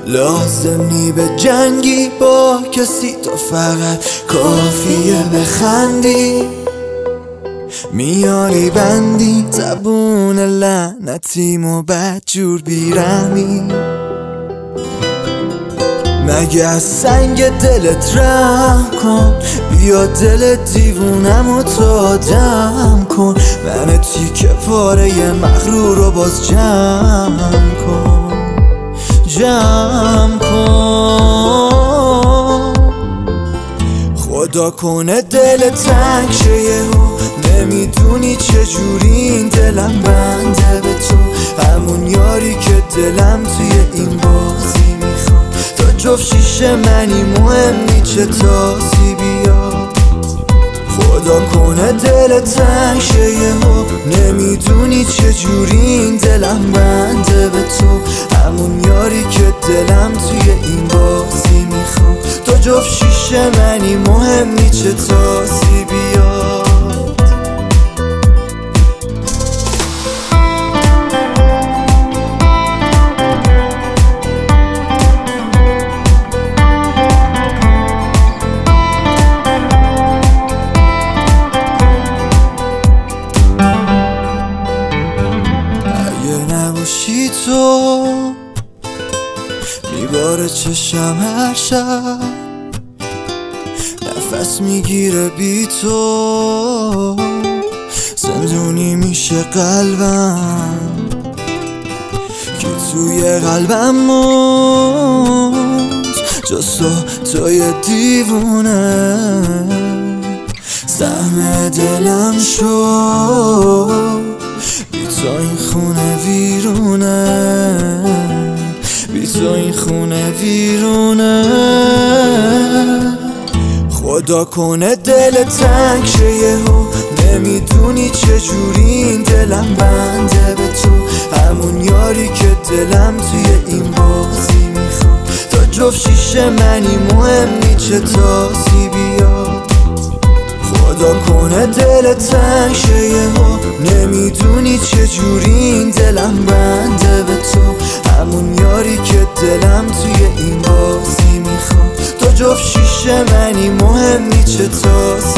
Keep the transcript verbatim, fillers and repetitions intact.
لازم نی به جنگی با کسی، تو فقط کافیه بخندی. میاری بندی زبون لعنتیمو بدجور بیرمی. مگه از سنگ دلت رحم کن، بیا دل دیوونمو تو آدم کن. من تیکه پاره مغرور رو باز جمع کن، جمع کن. خدا کنه دل تنگ شه یهو، نمیدونی چجوری این دلم بنده به تو. همون یاری که دلم توی این بازی میخواد، تو جفت شیشه منی، مهم نی چه تاسی بیاد. خدا کنه دل تنگ شه یهو، نمیدونی چجوری این دلم بنده به تو. همون یاری که دلم توی این بازی میخواد، تو جفت شیشه منی، مهم نی چه تاسی بیاد. نباشی تو میباره چشم هر شب، نفس میگیره بی تو، زندونی میشه قلبم که توی قلبم موند. جز تو توی دیوونه سهم دلم شد. بی تو این خونه ویرونه، بی تو این خونه ویرونه. خدا کنه دل تنگ شه یهو، نمیدونی چجوری این دلم بنده به تو. همون یاری که دلم توی این بازی میخواد، تو جفت شیشه منی، مهم نی چه تاسی بیاد. خدا کنه دل تنگ شه یهو، نمیدونی چجوری این دلم بنده به تو. همون یاری که دلم توی این بازی میخواد، تو جفت شیشه منی، مهم نی چه تاسی